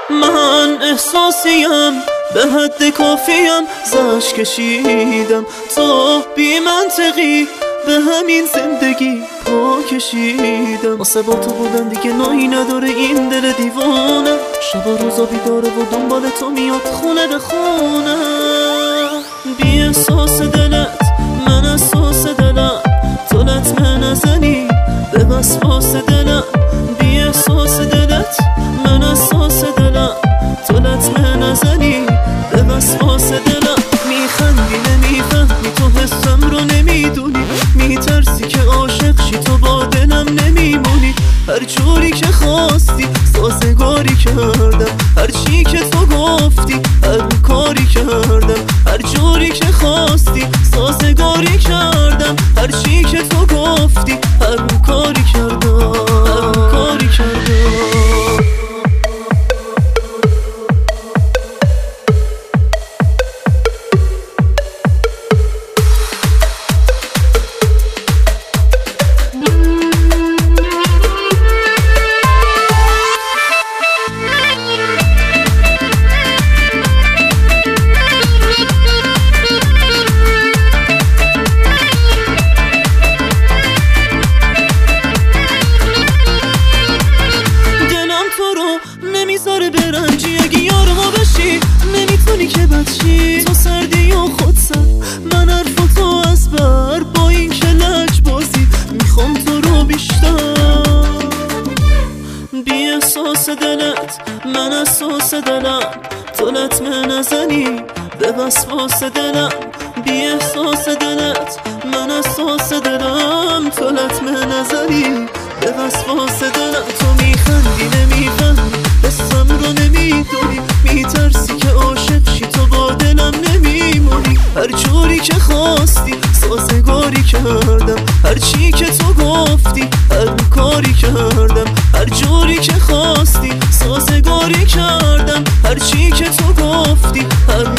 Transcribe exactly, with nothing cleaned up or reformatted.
من احساسیم به حد کافیم زش کشیدم، تو بی منطقی به همین زندگی پا کشیدم. واسه با تو بودن دیگه نایی نداره این دل دیوانه، شب روزا بیداره و دنبال تو میاد خونه به خونه. بی احساس دلت من احساس دلم، تو لطمه نزنی به وسواس دلم. بی احساس دلت من احساس دلم، تو لطمه نزنی به وسواس دلم. میخندی نمیفهمی تو حسم رو نمیدونی، میترسی که عاشق شی تو با دلم نمیمونی. هر جوری که خواستی سازگاری کردم، هر چی که تو گفتی هر کاری کردم. هر جوری که خواستی سازگاری کردم، هر چی که تو گفتی هر کاری کردم، هر کاری کردم. نمیذاره برنجی، اگه یار ما بشی نمیتونی که بچی. تو سردی و خود سر من حرف تو از بر، با این که لج بازی میخوام تو رو بیشتر. بی احساس دلت من احساس دلم، تو لطمه نزنی به وسواس دلم. بی احساس دلت من احساس دلم، تو لطمه نزنی به وسواس دلم. تو میخندی نمیفهمی حسم رو نمیدونی، میترسی که عاشق شی تو با دلم نمیمونی. هر جوری که خواستی سازگاری کردم، هر چی که تو گفتی هر کاری کردم. هر جوری که خواستی سازگاری کردم، هر چی که تو گفتی هر